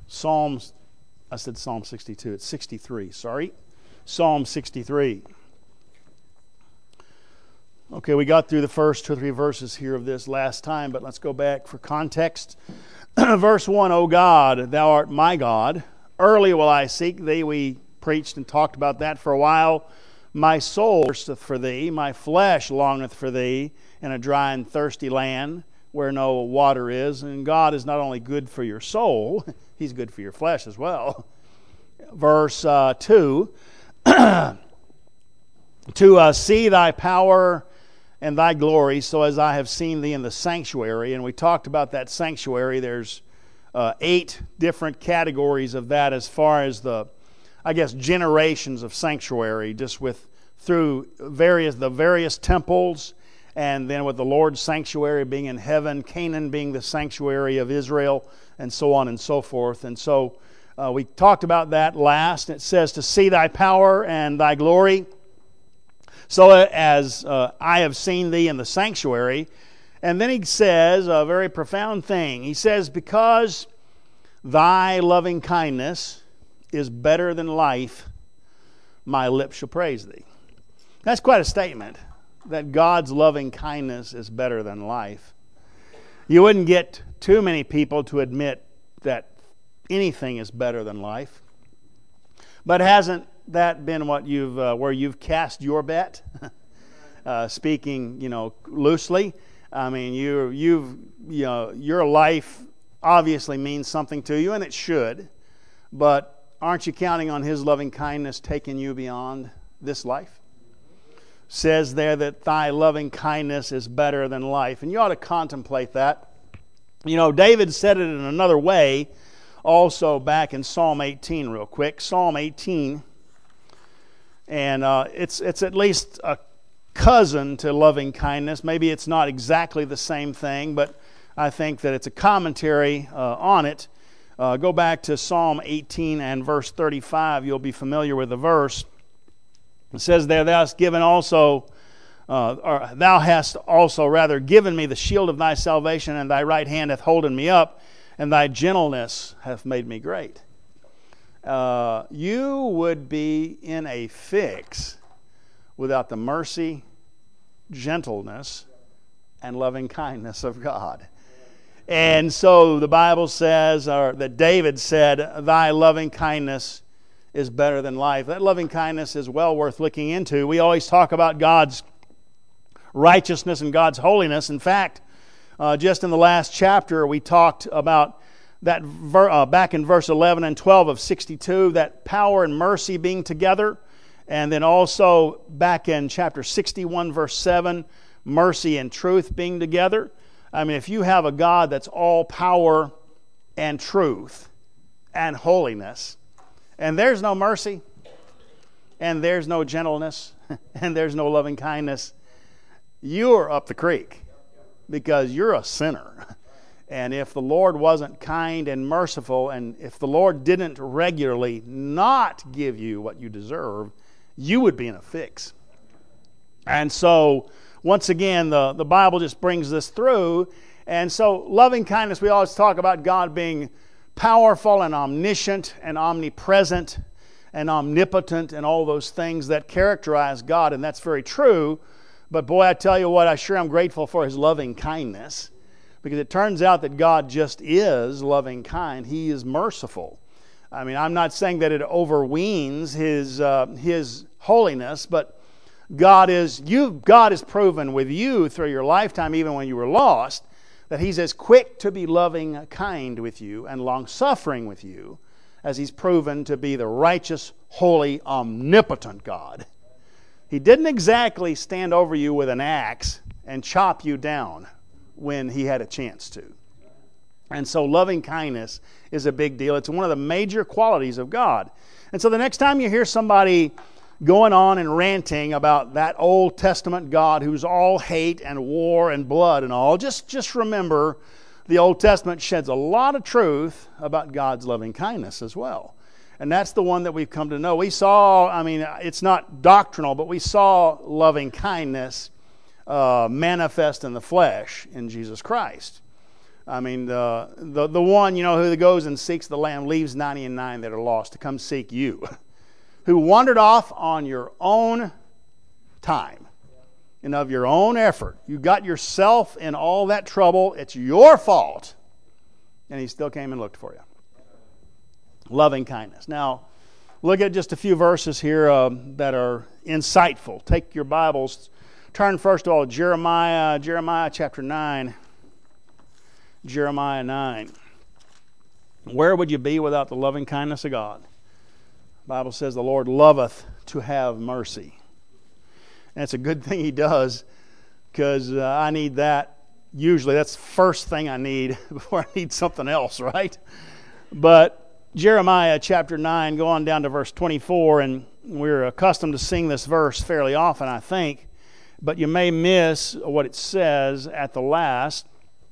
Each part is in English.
I said Psalm 62. It's 63, sorry. Psalm 63. Okay, we got through the first 2 or 3 verses here of this last time, but let's go back for context. Verse 1, O God, thou art my God. Early will I seek thee. We preached and talked about that for a while. My soul thirsteth for thee. My flesh longeth for thee in a dry and thirsty land where no water is. And God is not only good for your soul, He's good for your flesh as well. Verse 2, to see thy power and thy glory, so as I have seen thee in the sanctuary. And we talked about that sanctuary. There's 8 different categories of that as far as the generations of sanctuary, just through the various temples, and then with the Lord's sanctuary being in heaven, Canaan being the sanctuary of Israel, and so on and so forth. And so we talked about that last. It says to see thy power and thy glory, so as I have seen thee in the sanctuary. And then he says a very profound thing. He says, because thy loving kindness is better than life, my lips shall praise thee. That's quite a statement, that God's loving kindness is better than life. You wouldn't get too many people to admit that anything is better than life. But hasn't that been what where you've cast your bet? Speaking, loosely. I mean, your life obviously means something to you, and it should. But aren't you counting on His loving kindness taking you beyond this life? Says there that thy loving kindness is better than life. And you ought to contemplate that. David said it in another way also back in Psalm 18 real quick. Psalm 18. And it's at least a cousin to loving kindness. Maybe it's not exactly the same thing, but I think that it's a commentary on it. Go back to Psalm 18 and verse 35. You'll be familiar with the verse. It says there, thou hast also given me the shield of thy salvation, and thy right hand hath holden me up, and thy gentleness hath made me great. You would be in a fix without the mercy, gentleness, and loving kindness of God. And so the Bible says, or that David said, thy loving kindness is better than life. That loving kindness is well worth looking into. We always talk about God's righteousness and God's holiness. In fact, just in the last chapter, we talked about that back in verse 11 and 12 of 62, that power and mercy being together. And then also back in chapter 61, verse 7, mercy and truth being together. I mean, if you have a God that's all power and truth and holiness, and there's no mercy, and there's no gentleness, and there's no loving kindness, you're up the creek because you're a sinner. And if the Lord wasn't kind and merciful, and if the Lord didn't regularly not give you what you deserve, you would be in a fix. And so, once again, the Bible just brings this through. And so, loving kindness, we always talk about God being powerful and omniscient and omnipresent and omnipotent and all those things that characterize God, and that's very true. But boy, I tell you what, I sure am grateful for His loving kindness, because it turns out that God just is loving kind. He is merciful. I mean, I'm not saying that it overweenes His holiness, but God is proven with you through your lifetime, even when you were lost, that He's as quick to be loving kind with you and long-suffering with you as He's proven to be the righteous, holy, omnipotent God. He didn't exactly stand over you with an axe and chop you down when He had a chance to. And so loving kindness is a big deal. It's one of the major qualities of God. And so the next time you hear somebody going on and ranting about that Old Testament God who's all hate and war and blood and all, just remember the Old Testament sheds a lot of truth about God's loving kindness as well. And that's the one that we've come to know. We saw, it's not doctrinal, but we saw loving kindness manifest in the flesh in Jesus Christ. I mean, the one, who goes and seeks the lamb, leaves 99 that are lost to come seek you, who wandered off on your own time and of your own effort. You got yourself in all that trouble. It's your fault. And he still came and looked for you. Loving kindness. Now, look at just a few verses here that are insightful. Take your Bibles. Turn first of all to Jeremiah chapter 9. Jeremiah 9. Where would you be without the loving kindness of God? The Bible says the Lord loveth to have mercy. And it's a good thing He does, because I need that. Usually that's the first thing I need before I need something else, right? But Jeremiah chapter 9, go on down to verse 24, and we're accustomed to sing this verse fairly often, I think, but you may miss what it says at the last.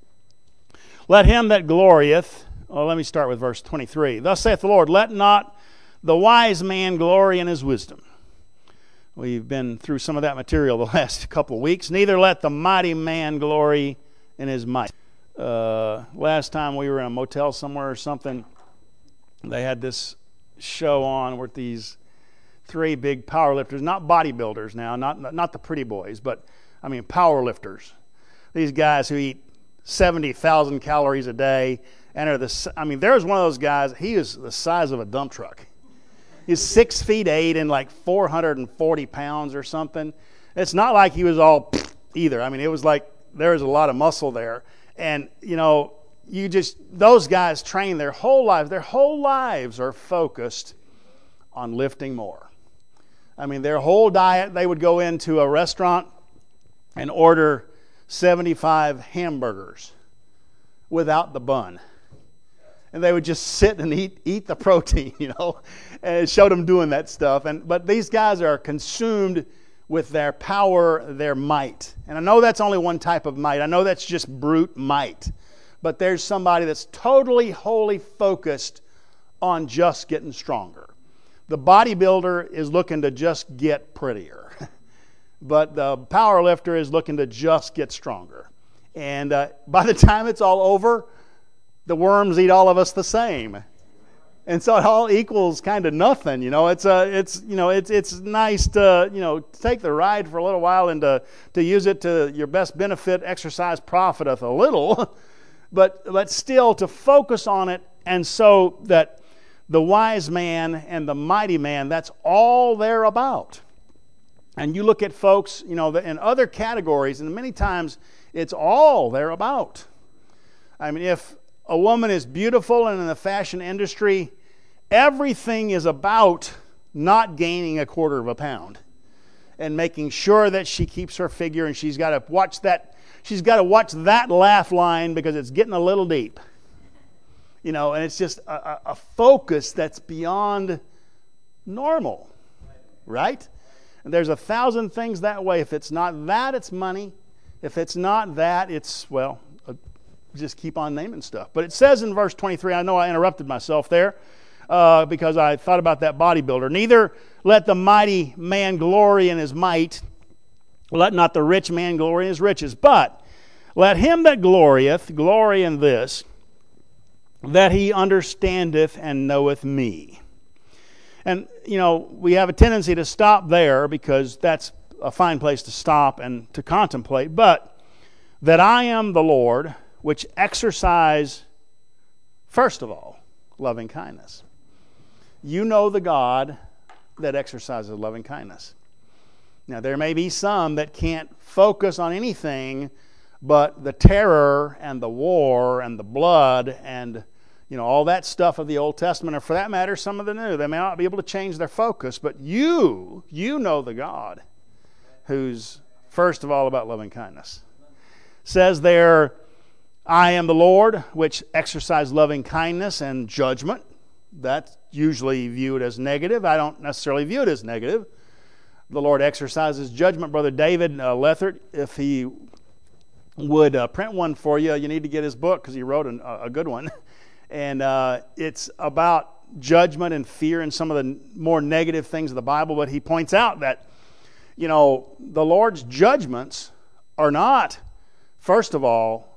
Let him that glorieth, let me start with verse 23. Thus saith the Lord, let not the wise man glory in his wisdom. We've been through some of that material the last couple of weeks. Neither let the mighty man glory in his might. Last time we were in a motel somewhere or something, they had this show on with these three big power lifters, not bodybuilders now, not the pretty boys, but I mean power lifters. These guys who eat 70,000 calories a day and there's one of those guys, he is the size of a dump truck. He's 6'8" and like 440 pounds or something. It's not like he was all either. I mean, it was like there was a lot of muscle there. And, those guys train their whole lives. Their whole lives are focused on lifting more. I mean, their whole diet, they would go into a restaurant and order 75 hamburgers without the bun. And they would just sit and eat the protein, and it showed them doing that stuff. But these guys are consumed with their power, their might. And I know that's only one type of might. I know that's just brute might. But there's somebody that's totally, wholly focused on just getting stronger. The bodybuilder is looking to just get prettier. But the power lifter is looking to just get stronger. And by the time it's all over, the worms eat all of us the same. And so it all equals kind of nothing, It's nice to take the ride for a little while and to use it to your best benefit. Exercise profiteth a little, but still to focus on it, and so that the wise man and the mighty man, that's all they're about. And you look at folks, in other categories, and many times it's all they're about. I mean, if a woman is beautiful and in the fashion industry, everything is about not gaining a quarter of a pound and making sure that she keeps her figure, and she's got to watch that laugh line because it's getting a little deep. And it's just a focus that's beyond normal, right? And there's 1,000 things that way. If it's not that, it's money. If it's not that, it's, just keep on naming stuff. But it says in verse 23, I know I interrupted myself there because I thought about that bodybuilder. Neither let the mighty man glory in his might, let not the rich man glory in his riches, but let him that glorieth glory in this, that he understandeth and knoweth me. And, we have a tendency to stop there because that's a fine place to stop and to contemplate, but that I am the Lord, which exercise, first of all, loving kindness. You know the God that exercises loving kindness. Now, there may be some that can't focus on anything but the terror and the war and the blood and all that stuff of the Old Testament, or for that matter, some of the New. They may not be able to change their focus, but you know the God who's first of all about loving kindness. Says there, I am the Lord, which exercise loving kindness and judgment. That's usually viewed as negative. I don't necessarily view it as negative. The Lord exercises judgment. Brother David Lethert, if he would print one for you, you need to get his book because he wrote a good one. And it's about judgment and fear and some of the more negative things of the Bible. But he points out that, the Lord's judgments are not, first of all,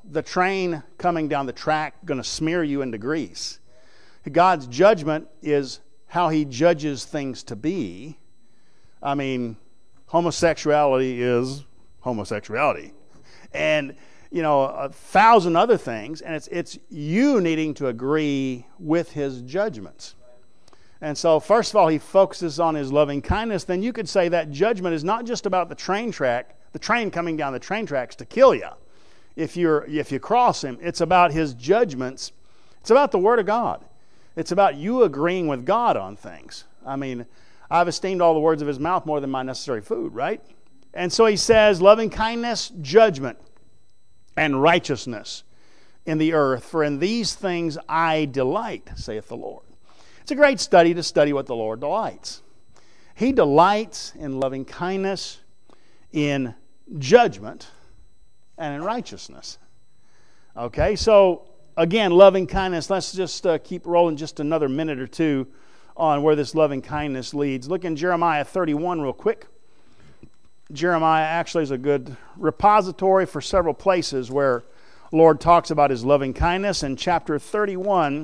the train coming down the track going to smear you into grease. God's judgment is how he judges things to be. I mean, homosexuality is homosexuality. And, 1,000 other things, and it's you needing to agree with his judgments. And so, first of all, he focuses on his loving kindness. Then you could say that judgment is not just about the train coming down the train tracks to kill you. If you cross him, it's about his judgments. It's about the Word of God. It's about you agreeing with God on things. I mean, I've esteemed all the words of his mouth more than my necessary food, right? And so he says, loving kindness, judgment, and righteousness in the earth. For in these things I delight, saith the Lord. It's a great study to study what the Lord delights. He delights in loving kindness, in judgment, and in righteousness. Okay, so again, loving kindness. Let's just keep rolling just another minute or two on where this loving kindness leads. Look in Jeremiah 31 real quick. Jeremiah actually is a good repository for several places where the Lord talks about his loving kindness. In chapter 31,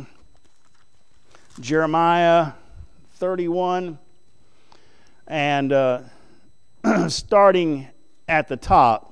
Jeremiah 31, and starting at the top.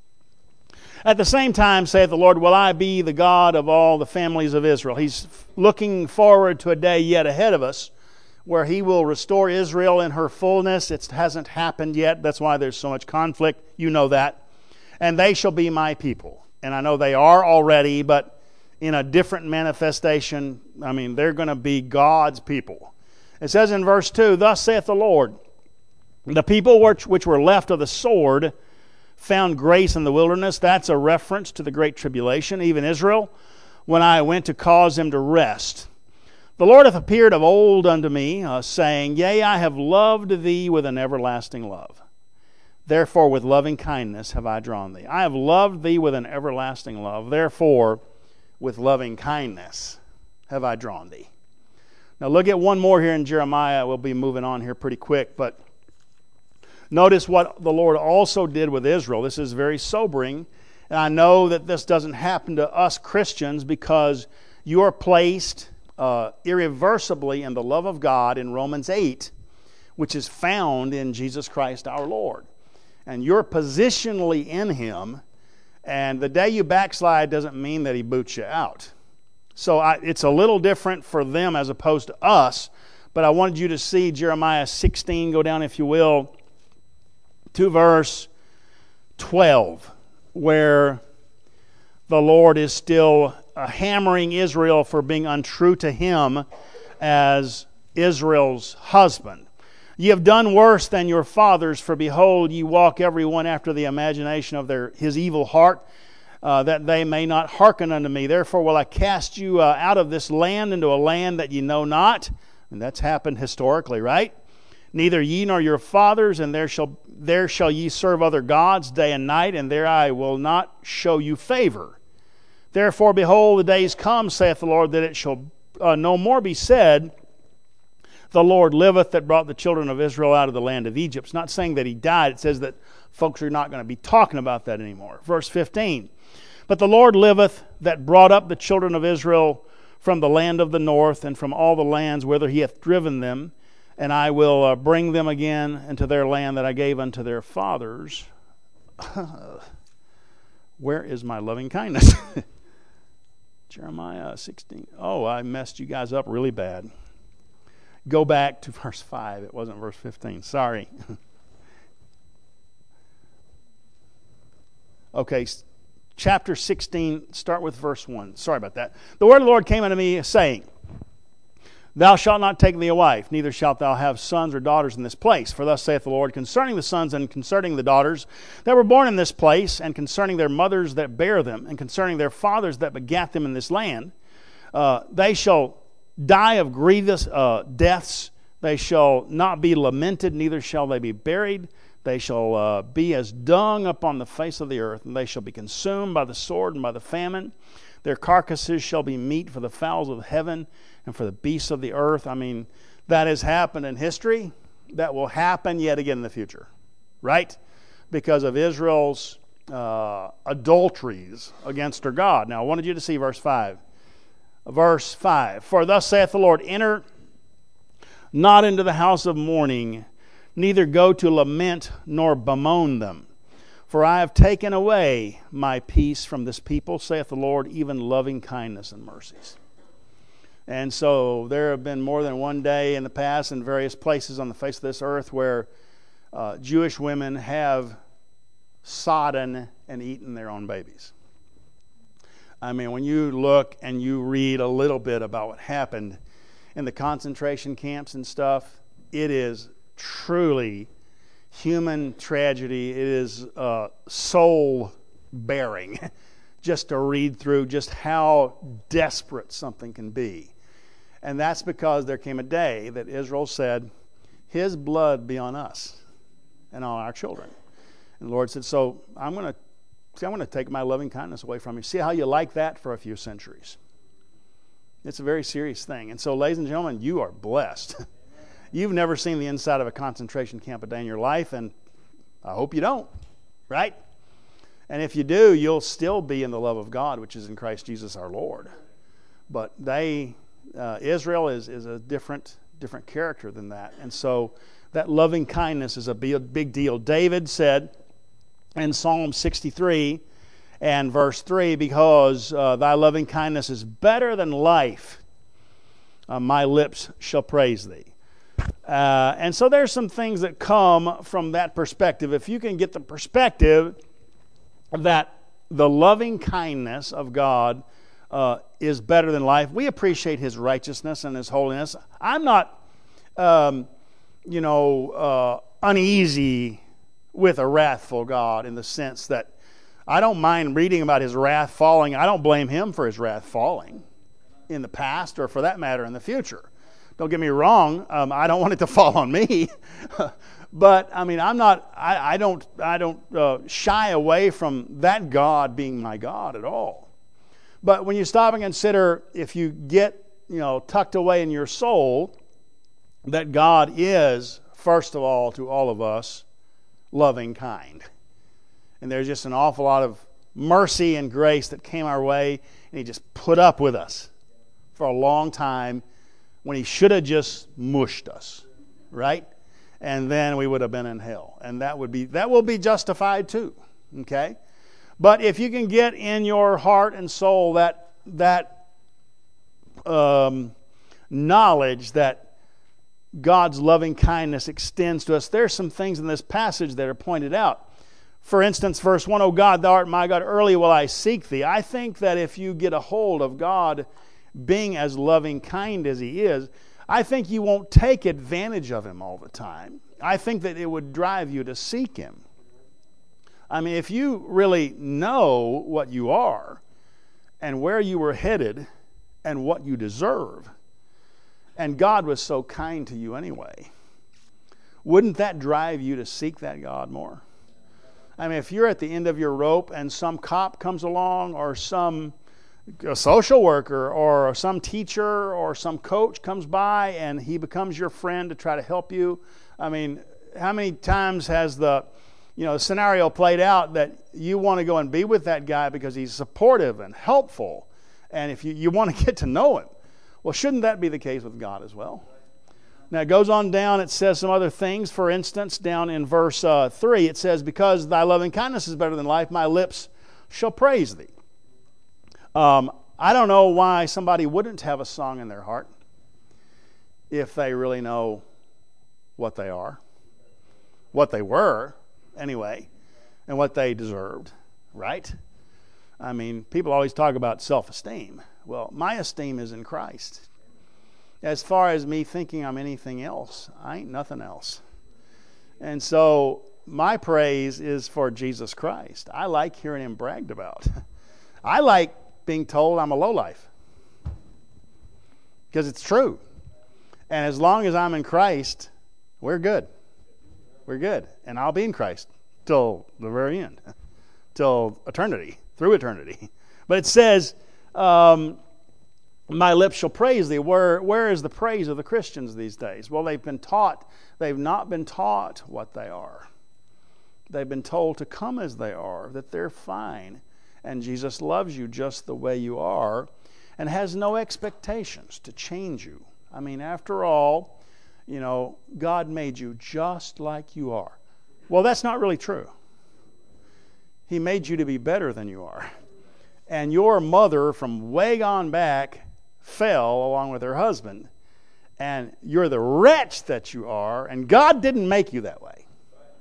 At the same time, saith the Lord, will I be the God of all the families of Israel. He's looking forward to a day yet ahead of us where he will restore Israel in her fullness. It hasn't happened yet. That's why there's so much conflict. You know that. And they shall be my people. And I know they are already, but in a different manifestation. I mean, they're going to be God's people. It says in verse 2, thus saith the Lord, the people which were left of the sword found grace in the wilderness. That's a reference to the great tribulation, even Israel, when I went to cause them to rest. The Lord hath appeared of old unto me, saying, yea, I have loved thee with an everlasting love. Therefore with loving kindness have I drawn thee. I have loved thee with an everlasting love. Therefore with loving kindness have I drawn thee. Now look at one more here in Jeremiah. We'll be moving on here pretty quick, but notice what the Lord also did with Israel. This is very sobering. And I know that this doesn't happen to us Christians because you are placed irreversibly in the love of God in Romans 8, which is found in Jesus Christ our Lord. And you're positionally in him, and the day you backslide doesn't mean that he boots you out. So it's a little different for them as opposed to us, but I wanted you to see Jeremiah 16, go down if you will, to verse 12, where the Lord is still hammering Israel for being untrue to him as Israel's husband. Ye have done worse than your fathers, for behold, ye walk every one after the imagination of his evil heart, that they may not hearken unto me. Therefore will I cast you out of this land into a land that ye know not. And that's happened historically, right? Neither ye nor your fathers, and there shall ye serve other gods day and night, and there I will not show you favor. Therefore, behold, the days come, saith the Lord, that it shall no more be said, the Lord liveth that brought the children of Israel out of the land of Egypt. It's not saying that he died. It says that folks are not going to be talking about that anymore. Verse 15, but the Lord liveth that brought up the children of Israel from the land of the north and from all the lands whither he hath driven them, and I will bring them again into their land that I gave unto their fathers. Where is my loving kindness? Jeremiah 16. Oh, I messed you guys up really bad. Go back to verse 5. It wasn't verse 15. Sorry. Okay, chapter 16, start with verse 1. Sorry about that. The word of the Lord came unto me, saying, thou shalt not take thee a wife, neither shalt thou have sons or daughters in this place. For thus saith the Lord, concerning the sons and concerning the daughters that were born in this place, and concerning their mothers that bare them, and concerning their fathers that begat them in this land, they shall die of grievous deaths. They shall not be lamented, neither shall they be buried. They shall be as dung upon the face of the earth, and they shall be consumed by the sword and by the famine. Their carcasses shall be meat for the fowls of heaven and for the beasts of the earth. I mean, that has happened in history. That will happen yet again in the future, right? Because of Israel's adulteries against her God. Now, I wanted you to see verse 5. Verse 5, for thus saith the Lord, enter not into the house of mourning, neither go to lament nor bemoan them. For I have taken away my peace from this people, saith the Lord, even loving kindness and mercies. And so there have been more than one day in the past in various places on the face of this earth where Jewish women have sodden and eaten their own babies. I mean, when you look and you read a little bit about what happened in the concentration camps and stuff, it is truly human tragedy. It is soul-bearing just to read through just how desperate something can be. And that's because there came a day that Israel said, His blood be on us and on our children. And the Lord said, so I'm going to take my loving kindness away from you. See how you like that for a few centuries. It's a very serious thing. And so, ladies and gentlemen, you are blessed. You've never seen the inside of a concentration camp a day in your life, and I hope you don't, right? And if you do, you'll still be in the love of God, which is in Christ Jesus our Lord. But Israel is a different character than that. And so that loving kindness is a big deal. David said in Psalm 63 and verse 3, because thy loving kindness is better than life, my lips shall praise thee. And so there's some things that come from that perspective. If you can get the perspective that the loving kindness of God is better than life, we appreciate His righteousness and His holiness. I'm not, uneasy with a wrathful God in the sense that I don't mind reading about His wrath falling. I don't blame Him for His wrath falling in the past or, for that matter, in the future. Don't get me wrong. I don't want it to fall on me, but I mean, I don't shy away from that God being my God at all. But when you stop and consider, if you get tucked away in your soul, that God is first of all to all of us loving kind, and there's just an awful lot of mercy and grace that came our way, and He just put up with us for a long time, when He should have just mushed us, right? And then we would have been in hell. And that will be justified too, okay? But if you can get in your heart and soul that knowledge that God's loving kindness extends to us, there's some things in this passage that are pointed out. For instance, verse 1, O God, thou art my God, early will I seek thee. I think that if you get a hold of God being as loving kind as He is, I think you won't take advantage of Him all the time. I think that it would drive you to seek Him. I mean, if you really know what you are and where you were headed and what you deserve, and God was so kind to you anyway, wouldn't that drive you to seek that God more? I mean, if you're at the end of your rope and some cop comes along, or a social worker or some teacher or some coach comes by and he becomes your friend to try to help you. I mean, how many times has the scenario played out that you want to go and be with that guy because he's supportive and helpful, and if you want to get to know him? Well, shouldn't that be the case with God as well? Now it goes on down, it says some other things. For instance, down in verse 3, it says, because thy loving kindness is better than life, my lips shall praise thee. I don't know why somebody wouldn't have a song in their heart if they really know what they are, what they were anyway, and what they deserved, right? I mean, people always talk about self-esteem. Well, my esteem is in Christ. As far as me thinking I'm anything else, I ain't nothing else. And so my praise is for Jesus Christ. I like hearing Him bragged about. I like being told I'm a lowlife, because it's true. And as long as I'm in Christ, we're good. We're good. And I'll be in Christ till the very end, till eternity, through eternity. But it says, my lips shall praise thee. Where is the praise of the Christians these days? Well, they've not been taught what they are. They've been told to come as they are, that they're fine. And Jesus loves you just the way you are and has no expectations to change you. I mean, after all, God made you just like you are. Well, that's not really true. He made you to be better than you are. And your mother from way gone back fell along with her husband. And you're the wretch that you are, and God didn't make you that way.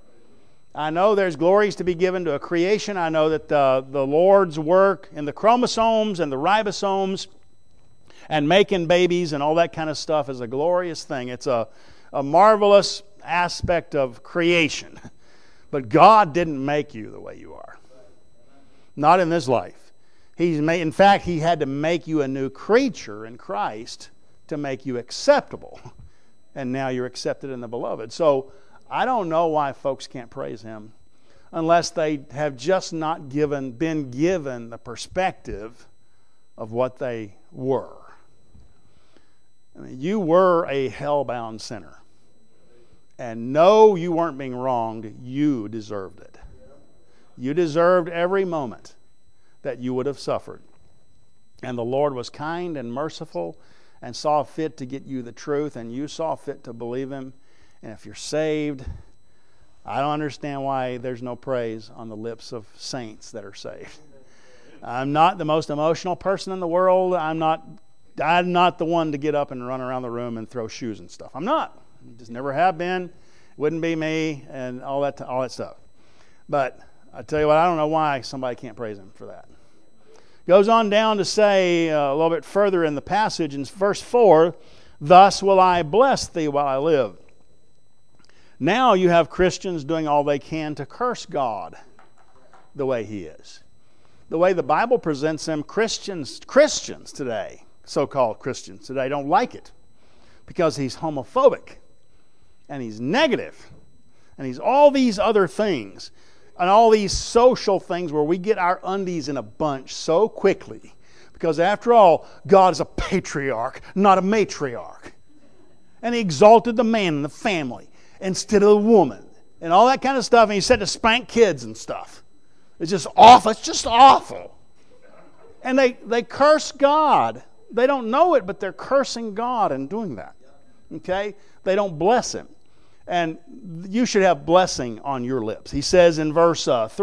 I know there's glories to be given to a creation. I know that the Lord's work in the chromosomes and the ribosomes and making babies and all that kind of stuff is a glorious thing. It's a marvelous aspect of creation. But God didn't make you the way you are. Not in this life. In fact, He had to make you a new creature in Christ to make you acceptable. And now you're accepted in the Beloved. So I don't know why folks can't praise Him unless they have just not been given the perspective of what they were. I mean, you were a hell-bound sinner. And no, you weren't being wronged. You deserved it. You deserved every moment that you would have suffered. And the Lord was kind and merciful and saw fit to get you the truth, and you saw fit to believe Him. And if you're saved, I don't understand why there's no praise on the lips of saints that are saved. I'm not the most emotional person in the world. I'm not the one to get up and run around the room and throw shoes and stuff. I'm not. Just never have been. Wouldn't be me, and all that stuff. But I tell you what, I don't know why somebody can't praise Him for that. Goes on down to say a little bit further in the passage in verse 4, "Thus will I bless thee while I live." Now you have Christians doing all they can to curse God the way He is. The way the Bible presents Him, Christians today, so-called Christians today, don't like it because He's homophobic and He's negative and He's all these other things and all these social things where we get our undies in a bunch so quickly because after all, God is a patriarch, not a matriarch. And He exalted the man in the family instead of the woman and all that kind of stuff, and He said to spank kids and stuff. It's just awful. It's just awful. And they curse God. They don't know it, but they're cursing God in doing that. Okay? They don't bless Him. And you should have blessing on your lips. He says in verse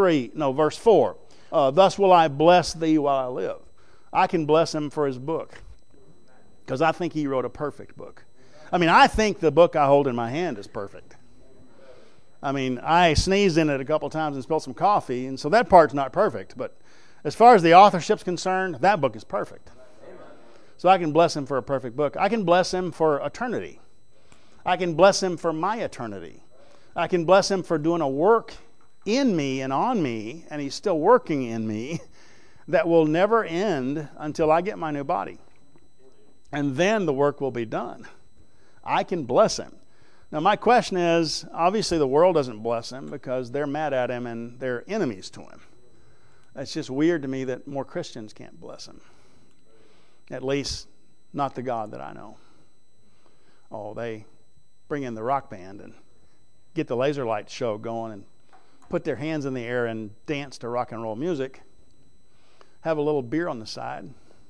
4, "Thus will I bless thee while I live." I can bless Him for His book because I think He wrote a perfect book. I mean, I think the book I hold in my hand is perfect. I mean, I sneezed in it a couple times and spilled some coffee, and so that part's not perfect. But as far as the authorship's concerned, that book is perfect. So I can bless Him for a perfect book. I can bless Him for eternity. I can bless Him for my eternity. I can bless Him for doing a work in me and on me, and He's still working in me, that will never end until I get my new body. And then the work will be done. I can bless Him. Now my question is, obviously the world doesn't bless Him because they're mad at Him and they're enemies to Him. It's just weird to me that more Christians can't bless Him. At least not the God that I know. Oh, they bring in the rock band and get the laser light show going and put their hands in the air and dance to rock and roll music. Have a little beer on the side.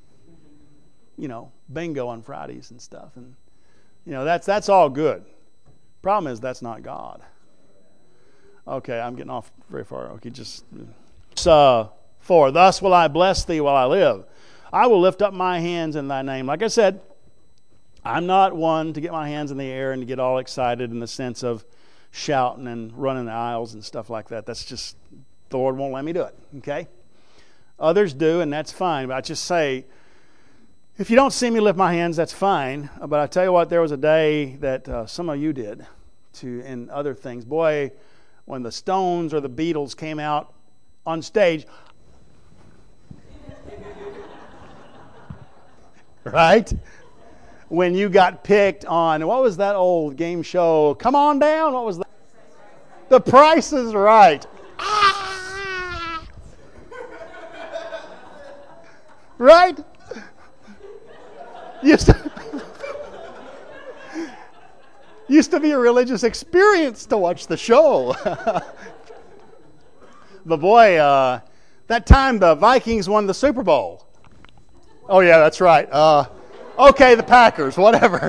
Bingo on Fridays and stuff. And, that's all good. Problem is, that's not God. Okay, I'm getting off very far. Okay, just... 4, "Thus will I bless thee while I live. I will lift up my hands in thy name." Like I said, I'm not one to get my hands in the air and to get all excited in the sense of shouting and running the aisles and stuff like that. That's just, the Lord won't let me do it, okay? Others do, and that's fine. But I just say, if you don't see me lift my hands, that's fine. But I tell you what, there was a day that some of you did in other things. Boy, when the Stones or the Beatles came out on stage, right? When you got picked on, what was that old game show? Come on down. What was that? The Price is Right. Right? Used to be a religious experience to watch the show. But boy, that time the Vikings won the Super Bowl. Oh yeah, that's right. Okay, the Packers, whatever.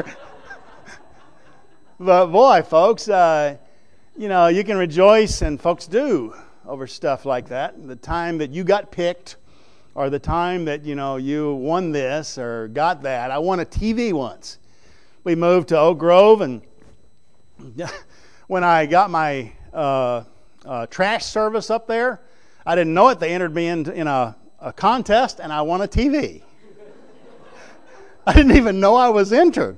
But boy, folks, you can rejoice, and folks do, over stuff like that. The time that you got picked, or the time that, you won this or got that. I won a TV once. We moved to Oak Grove, and when I got my trash service up there, I didn't know it. They entered me in a contest, and I won a TV. I didn't even know I was entered.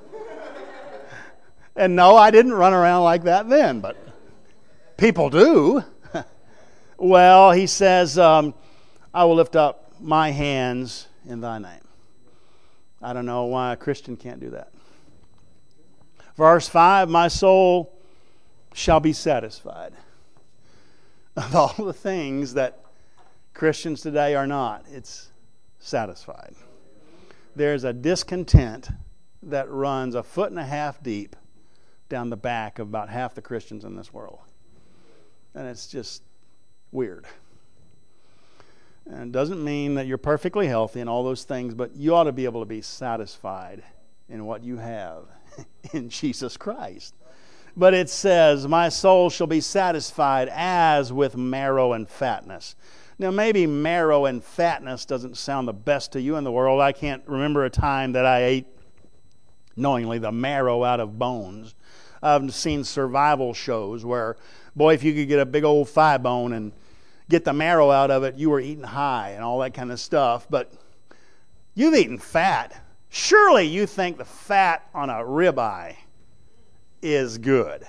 And no, I didn't run around like that then, but people do. Well, he says, I will lift up my hands in thy name. I don't know why a Christian can't do that. Verse 5, my soul shall be satisfied. Of all the things that Christians today are not, it's satisfied. There's a discontent that runs 1.5 feet deep down the back of about half the Christians in this world. And it's just weird. And it doesn't mean that you're perfectly healthy and all those things, but you ought to be able to be satisfied in what you have in Jesus Christ. But it says, my soul shall be satisfied as with marrow and fatness. Now, maybe marrow and fatness doesn't sound the best to you in the world. I can't remember a time that I ate knowingly the marrow out of bones. I've seen survival shows where, boy, if you could get a big old thigh bone and get the marrow out of it, you were eating high and all that kind of stuff. But you've eaten fat. Surely you think the fat on a ribeye is good.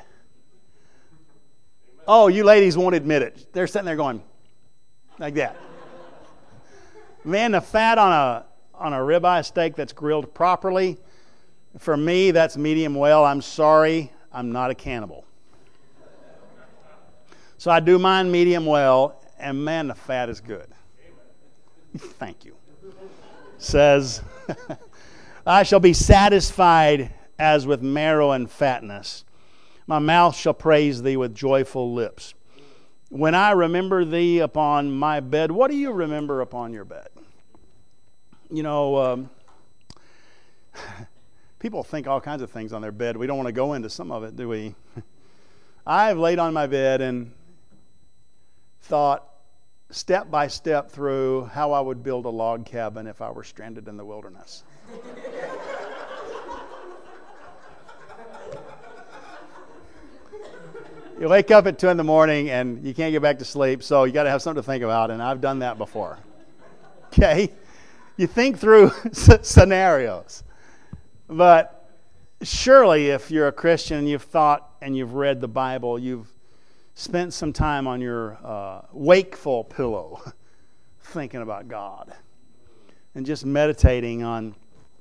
Oh, you ladies won't admit it. They're sitting there going like that. Man, the fat on a ribeye steak that's grilled properly, for me, that's medium well. I'm sorry, I'm not a cannibal. So I do mine medium well, and man, the fat is good. Thank you. Says, I shall be satisfied as with marrow and fatness. My mouth shall praise thee with joyful lips. When I remember thee upon my bed, what do you remember upon your bed? People think all kinds of things on their bed. We don't want to go into some of it, do we? I've laid on my bed and thought step by step through how I would build a log cabin if I were stranded in the wilderness. You wake up at 2 in the morning and you can't get back to sleep, so you got to have something to think about, and I've done that before. Okay? You think through scenarios. But surely if you're a Christian, you've thought and you've read the Bible, you've spent some time on your wakeful pillow thinking about God and just meditating on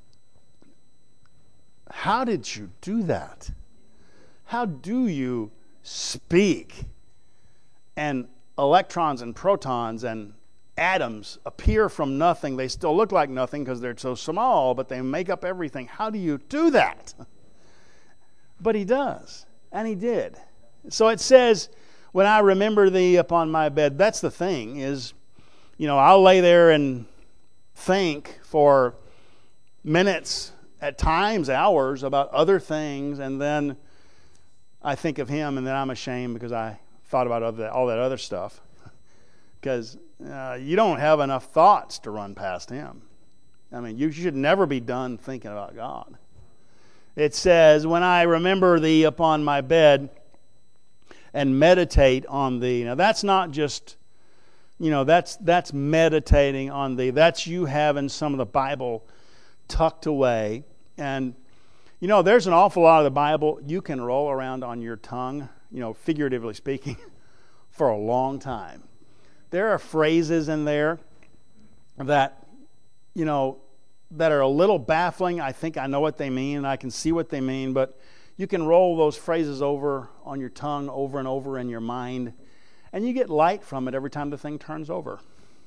how did you do that? How do you speak and electrons and protons and atoms appear from nothing? They still look like nothing because they're so small, but they make up everything. How do you do that? But he does, and he did. So it says, when I remember thee upon my bed, that's the thing is, I'll lay there and think for minutes, at times hours, about other things, and then I think of him, and then I'm ashamed because I thought about all that other stuff. Because you don't have enough thoughts to run past him. I mean, you should never be done thinking about God. It says, when I remember thee upon my bed and meditate on thee. Now, that's not just, that's meditating on thee. That's you having some of the Bible tucked away. And there's an awful lot of the Bible you can roll around on your tongue, figuratively speaking, for a long time. There are phrases in there that, that are a little baffling. I think I know what they mean, and I can see what they mean, but you can roll those phrases over on your tongue over and over in your mind, and you get light from it every time the thing turns over.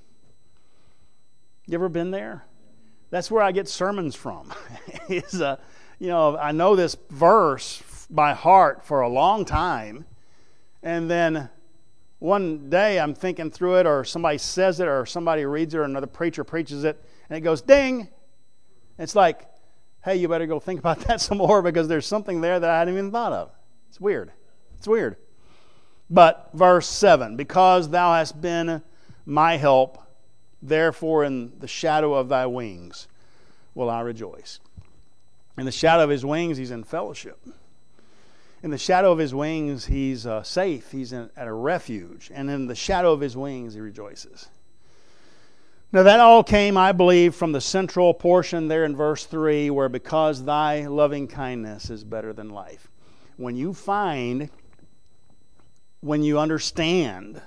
You ever been there? That's where I get sermons from. I know this verse by heart for a long time, and then one day I'm thinking through it, or somebody says it, or somebody reads it, or another preacher preaches it, and it goes, ding! It's like, hey, you better go think about that some more, because there's something there that I hadn't even thought of. It's weird. It's weird. But verse 7, because thou hast been my help, therefore in the shadow of thy wings will I rejoice. In the shadow of his wings, he's in fellowship. In the shadow of his wings, he's safe. He's at a refuge. And in the shadow of his wings, he rejoices. Now that all came, I believe, from the central portion there in verse 3, where because thy loving kindness is better than life. When you understand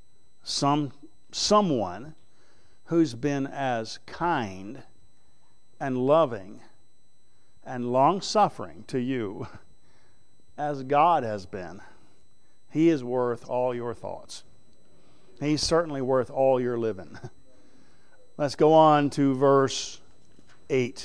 someone who's been as kind and loving and long-suffering to you as God has been, he is worth all your thoughts. He's certainly worth all your living. Let's go on to verse 8.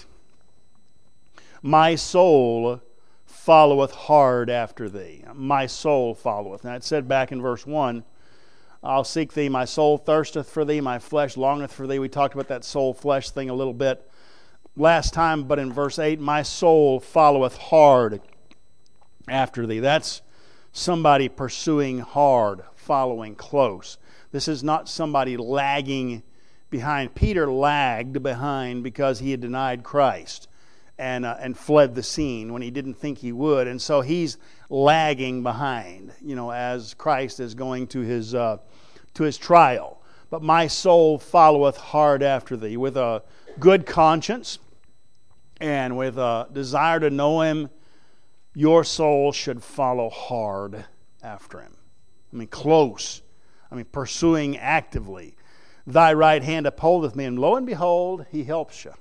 My soul followeth hard after thee. My soul followeth. Now it said back in verse 1, I'll seek thee, my soul thirsteth for thee, my flesh longeth for thee. We talked about that soul-flesh thing a little bit last time, but in verse 8, my soul followeth hard after thee. That's somebody pursuing hard, following close. This is not somebody lagging behind. Peter lagged behind because he had denied Christ and fled the scene when he didn't think he would. And so he's lagging behind, as Christ is going to his trial. But my soul followeth hard after thee, with a good conscience and with a desire to know him. Your soul should follow hard after him. Close. Pursuing actively. Thy right hand upholdeth me, and lo and behold, he helps you.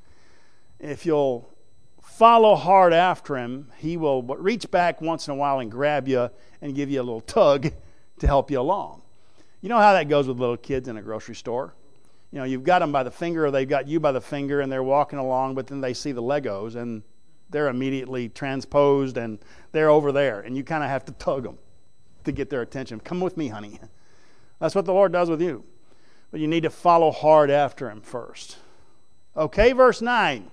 If you'll follow hard after him, he will reach back once in a while and grab you and give you a little tug to help you along. You know how that goes with little kids in a grocery store? You've got them by the finger, or they've got you by the finger, and they're walking along, but then they see the Legos, and they're immediately transposed, and they're over there, and you kind of have to tug them to get their attention. Come with me, honey. That's what the Lord does with you. But you need to follow hard after him first. Okay, verse 9.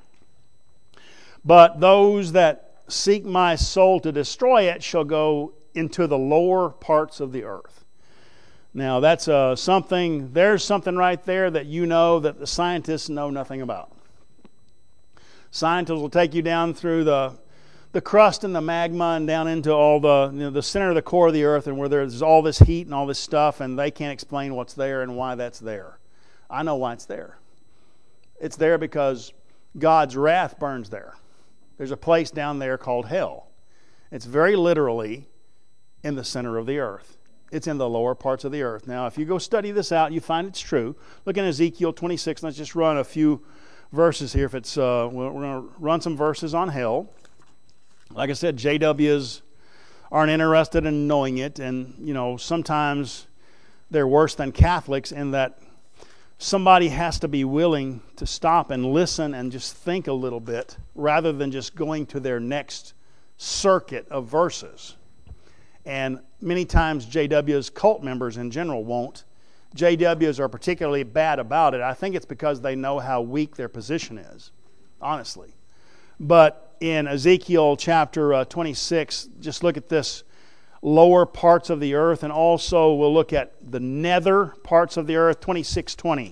But those that seek my soul to destroy it shall go into the lower parts of the earth. Now that's there's something right there that that the scientists know nothing about. Scientists will take you down through the crust and the magma and down into all the center of the core of the earth, and where there's all this heat and all this stuff, and they can't explain what's there and why that's there. I know why it's there. It's there because God's wrath burns there. There's a place down there called hell. It's very literally in the center of the earth. It's in the lower parts of the earth. Now, if you go study this out, you find it's true. Look in Ezekiel 26. Let's just run a few verses here. We're going to run some verses on hell. Like I said, JWs aren't interested in knowing it, and sometimes they're worse than Catholics in that somebody has to be willing to stop and listen and just think a little bit, rather than just going to their next circuit of verses. And many times JWs, cult members in general, won't. JWs are particularly bad about it. I think it's because they know how weak their position is, honestly. But in Ezekiel chapter 26, just look at this lower parts of the earth, and also we'll look at the nether parts of the earth, 26:20.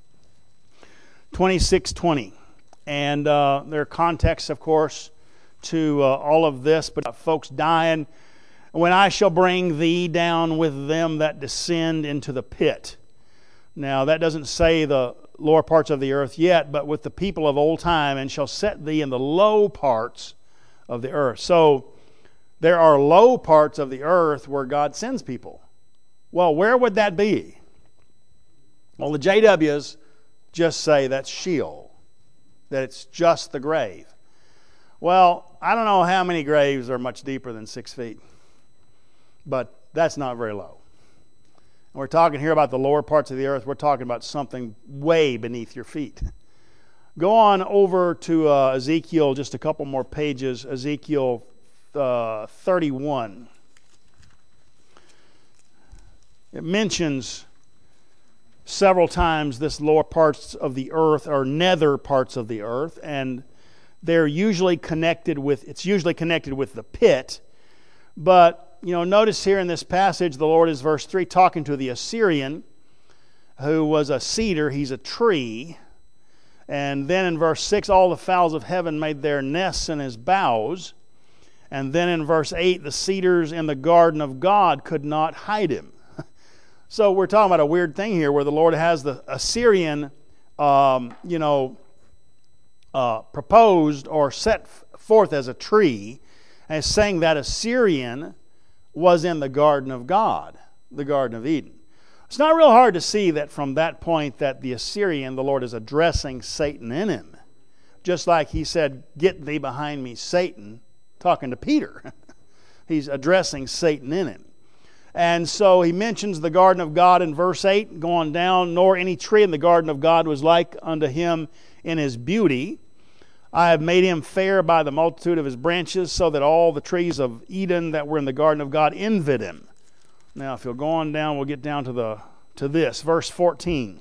26:20. And there are contexts, of course, to all of this, but folks dying. When I shall bring thee down with them that descend into the pit. Now, that doesn't say the lower parts of the earth yet, but with the people of old time, and shall set thee in the low parts of the earth. So, there are low parts of the earth where God sends people. Well, where would that be? Well, the JWs just say that's Sheol, that it's just the grave. Well, I don't know how many graves are much deeper than 6 feet, but that's not very low. And we're talking here about the lower parts of the earth. We're talking about something way beneath your feet. Go on over to Ezekiel, just a couple more pages, Ezekiel 31. It mentions several times this lower parts of the earth or nether parts of the earth, and they're usually connected with, it's usually connected with the pit. But, notice here in this passage, the Lord is, verse 3, talking to the Assyrian, who was a cedar. He's a tree. And then in verse 6, all the fowls of heaven made their nests in his boughs. And then in verse 8, the cedars in the garden of God could not hide him. So we're talking about a weird thing here where the Lord has the Assyrian, proposed or set forth as a tree, and is saying that Assyrian was in the garden of God, the Garden of Eden. It's not real hard to see that from that point that the Assyrian, the Lord is addressing Satan in him. Just like he said, "Get thee behind me, Satan," talking to Peter. He's addressing Satan in him. And so he mentions the garden of God in verse 8, going down, "Nor any tree in the garden of God was like unto him in his beauty. I have made him fair by the multitude of his branches, so that all the trees of Eden that were in the garden of God envied him." Now, if you'll go on down, we'll get down to this, verse 14.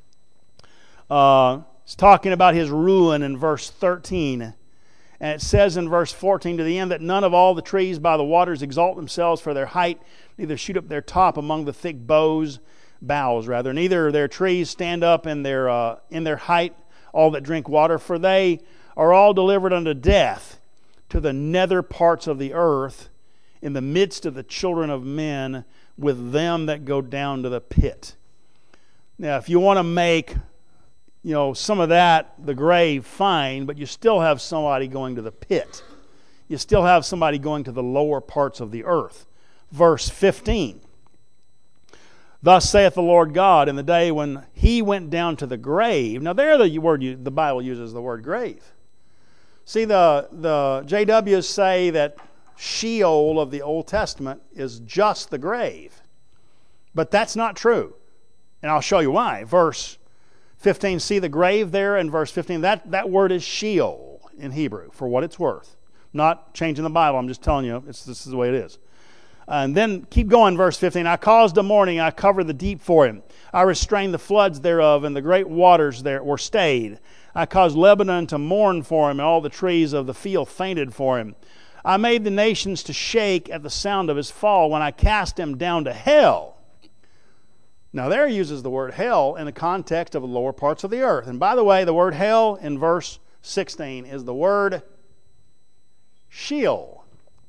It's talking about his ruin in verse 13. And it says in verse 14, "To the end that none of all the trees by the waters exalt themselves for their height, neither shoot up their top among the thick boughs, neither their trees stand up in their height, all that drink water, for they are all delivered unto death, to the nether parts of the earth, in the midst of the children of men, with them that go down to the pit." Now, if you want to make, some of that, the grave, fine, but you still have somebody going to the pit. You still have somebody going to the lower parts of the earth. Verse 15. "Thus saith the Lord God, in the day when he went down to the grave." Now there the Bible uses the word grave. See, the JWs say that Sheol of the Old Testament is just the grave. But that's not true. And I'll show you why. Verse 15, see the grave there in verse 15? That word is Sheol in Hebrew, for what it's worth. I'm not changing the Bible, I'm just telling you this is the way it is. And then keep going, verse 15. "I caused a mourning, I covered the deep for him. I restrained the floods thereof, and the great waters there were stayed. I caused Lebanon to mourn for him, and all the trees of the field fainted for him. I made the nations to shake at the sound of his fall, when I cast him down to hell." Now there he uses the word hell in the context of the lower parts of the earth. And by the way, the word hell in verse 16 is the word Sheol.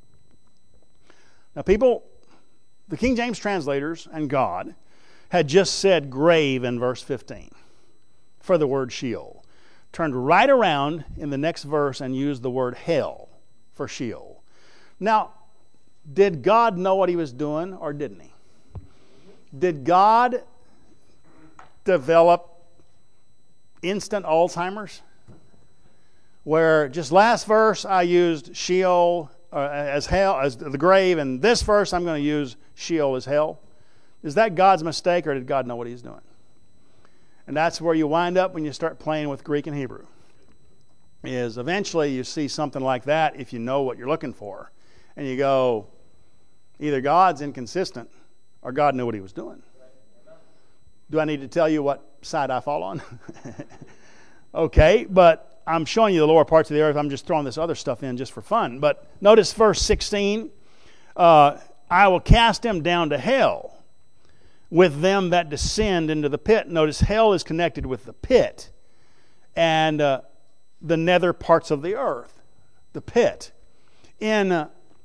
Now people, the King James translators and God had just said grave in verse 15 for the word Sheol. Turned right around in the next verse and used the word hell for Sheol. Now, did God know what he was doing or didn't he? Did God develop instant Alzheimer's? Where just last verse I used Sheol as hell, as the grave, and this verse I'm going to use Sheol as hell. Is that God's mistake, or did God know what he's doing? And that's where you wind up when you start playing with Greek and Hebrew. Is eventually you see something like that if you know what you're looking for. And you go, either God's inconsistent or God knew what he was doing. Do I need to tell you what side I fall on? Okay, but I'm showing you the lower parts of the earth. I'm just throwing this other stuff in just for fun. But notice verse 16. "I will cast him down to hell with them that descend into the pit." Notice hell is connected with the pit and the nether parts of the earth, the pit. In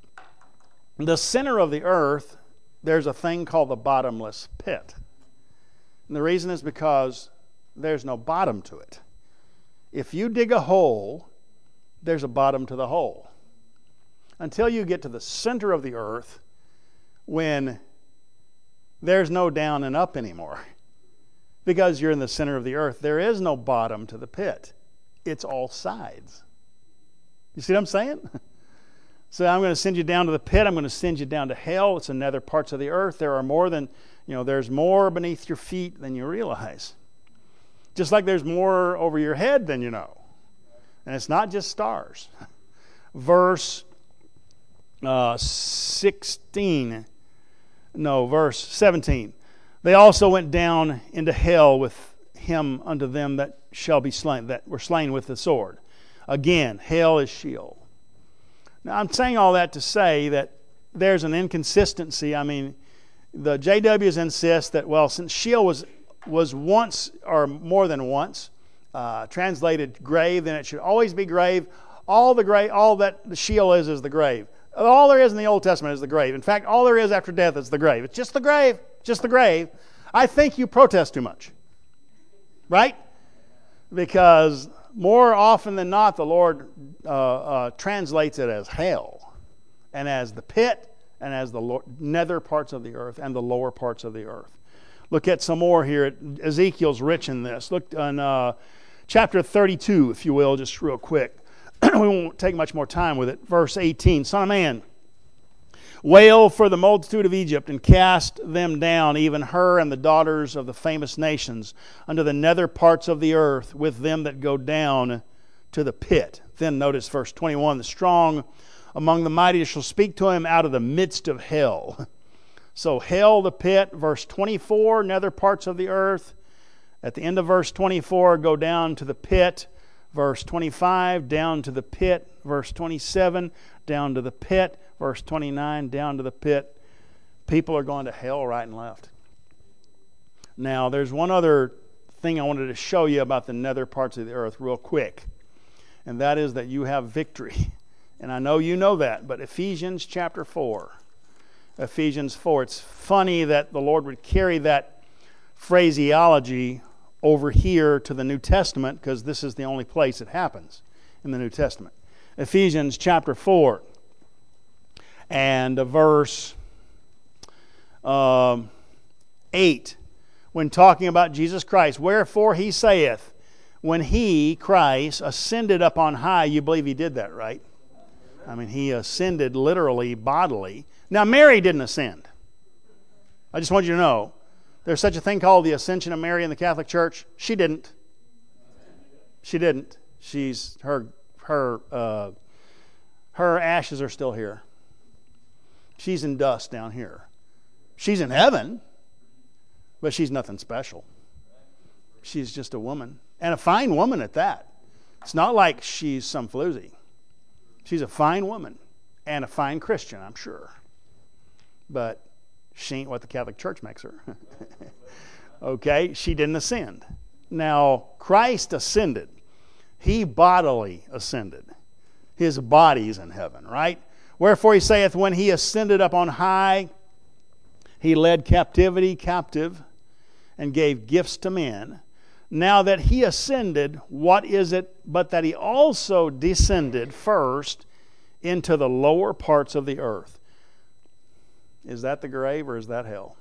the center of the earth, there's a thing called the bottomless pit. And the reason is because there's no bottom to it. If you dig a hole, there's a bottom to the hole. Until you get to the center of the earth, when there's no down and up anymore. Because you're in the center of the earth, there is no bottom to the pit. It's all sides. You see what I'm saying? So I'm going to send you down to the pit. I'm going to send you down to hell. It's in nether parts of the earth. There are more than, there's more beneath your feet than you realize. Just like there's more over your head than you know. And it's not just stars. Verse 17. They also went down into hell with him unto them that shall be slain, that were slain with the sword. Again, hell is Sheol. Now, I'm saying all that to say that there's an inconsistency. I mean, the JWs insist that, well, since Sheol was once, or more than once, translated grave, then it should always be grave. All that the Sheol is the grave. All there is in the Old Testament is the grave. In fact, all there is after death is the grave. It's just the grave, just the grave. I think you protest too much. Right? Because more often than not, the Lord translates it as hell, and as the pit, and as the nether parts of the earth, and the lower parts of the earth. Look at some more here. Ezekiel's rich in this. Look on chapter 32, if you will, just real quick. We won't take much more time with it. Verse 18, Son of man, wail for the multitude of Egypt, and cast them down, even her and the daughters of the famous nations, unto the nether parts of the earth, with them that go down to the pit. Then notice verse 21, the strong among the mighty shall speak to him out of the midst of hell. So hell, the pit. Verse 24, nether parts of the earth. At the end of verse 24, go down to the pit. Verse 25, down to the pit. Verse 27, down to the pit. Verse 29, down to the pit. People are going to hell right and left. Now, there's one other thing I wanted to show you about the nether parts of the earth real quick. And that is that you have victory. And I know you know that, but Ephesians chapter 4. Ephesians 4. It's funny that the Lord would carry that phraseology over here to the New Testament, because this is the only place it happens in the New Testament. Ephesians chapter 4 and verse 8, when talking about Jesus Christ, wherefore he saith, when he, Christ, ascended up on high. You believe he did that, right? I mean, he ascended literally, bodily. Now, Mary didn't ascend. I just want you to know, there's such a thing called the Ascension of Mary in the Catholic Church. She didn't. She didn't. Her ashes are still here. She's in dust down here. She's in heaven, but she's nothing special. She's just a woman, and a fine woman at that. It's not like she's some floozy. She's a fine woman and a fine Christian, I'm sure. But she ain't what the Catholic Church makes her. Okay, she didn't ascend. Now, Christ ascended. He bodily ascended. His body's in heaven, right? Wherefore he saith, when he ascended up on high, he led captivity captive and gave gifts to men. Now that he ascended, what is it but that he also descended first into the lower parts of the earth? Is that the grave or is that hell?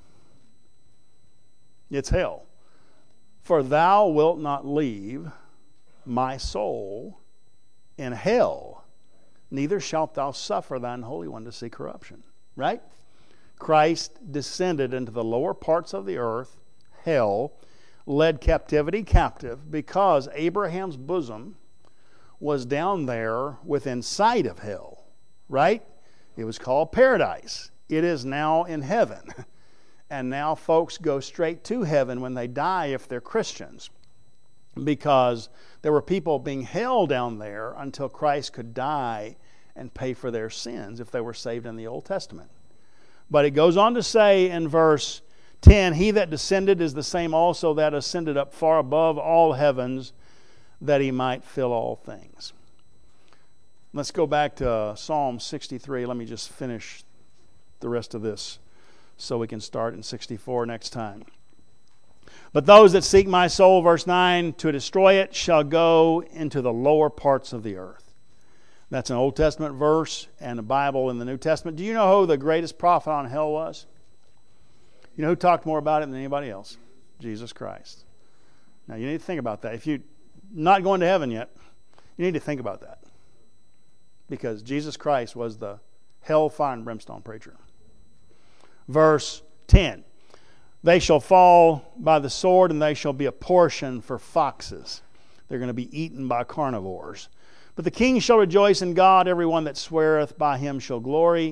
It's hell. For thou wilt not leave my soul in hell, neither shalt thou suffer thine Holy One to see corruption. Right? Christ descended into the lower parts of the earth, hell, led captivity captive, because Abraham's bosom was down there within sight of hell. Right? It was called paradise. It is now in heaven. And now folks go straight to heaven when they die if they're Christians, because there were people being held down there until Christ could die and pay for their sins if they were saved in the Old Testament. But it goes on to say in verse 10, he that descended is the same also that ascended up far above all heavens, that he might fill all things. Let's go back to Psalm 63. Let me just finish the rest of this so we can start in 64 next time. But those that seek my soul, verse 9, to destroy it shall go into the lower parts of the earth. That's an Old Testament verse and a Bible in the New Testament. Do you know who the greatest prophet on hell was? You know who talked more about it than anybody else? Jesus Christ. Now you need to think about that. If you're not going to heaven yet, you need to think about that. Because Jesus Christ was the hellfire and brimstone preacher. Verse 10. They shall fall by the sword, and they shall be a portion for foxes. They're going to be eaten by carnivores. But the king shall rejoice in God. Everyone that sweareth by him shall glory.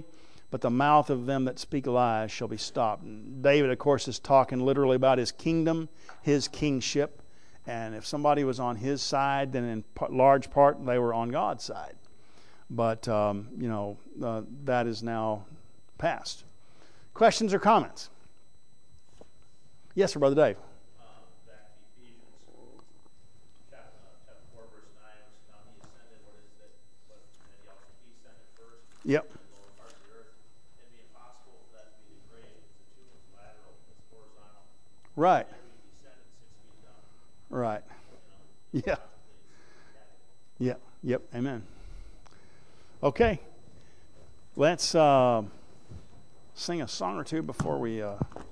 but the mouth of them that speak lies shall be stopped. And David, of course, is talking literally about his kingdom, his kingship. And if somebody was on his side, then in large part they were on God's side. But, that is now past. Questions or comments? Yes, sir, Brother Dave. Back to Ephesians chapter 4, verse 9, which now he ascended, what is that? And he also descended first. Yep. In the lower parts of the earth. It'd be impossible for that to be the grave. The tomb is lateral, it's horizontal. Right. And he descended 6 feet down. Right. Yeah. Yeah. Yep. Amen. Okay. Let's sing a song or two before we